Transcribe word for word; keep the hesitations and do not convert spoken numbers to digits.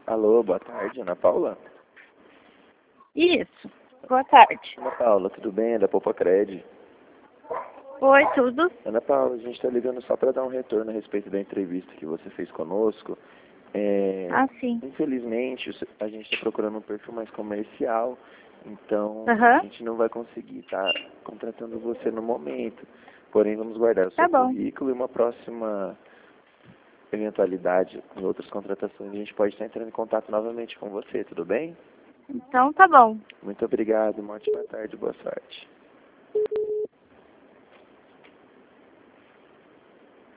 Alô, boa tarde, Ana Paula? Isso. Boa tarde. Ana Paula, tudo bem? É da Popocred. Oi, tudo? Ana Paula, a gente está ligando só para dar um retorno a respeito da entrevista que você fez conosco. É, Ah, sim. infelizmente, a gente está procurando um perfil mais comercial, então Aham. a gente não vai conseguir estar contratando você no momento. Porém, vamos guardar o seu Tá bom. currículo e uma próxima eventualidade em outras contratações, a gente pode estar entrando em contato novamente com você, tudo bem? Então tá bom. Muito obrigado, uma ótima tarde, boa sorte.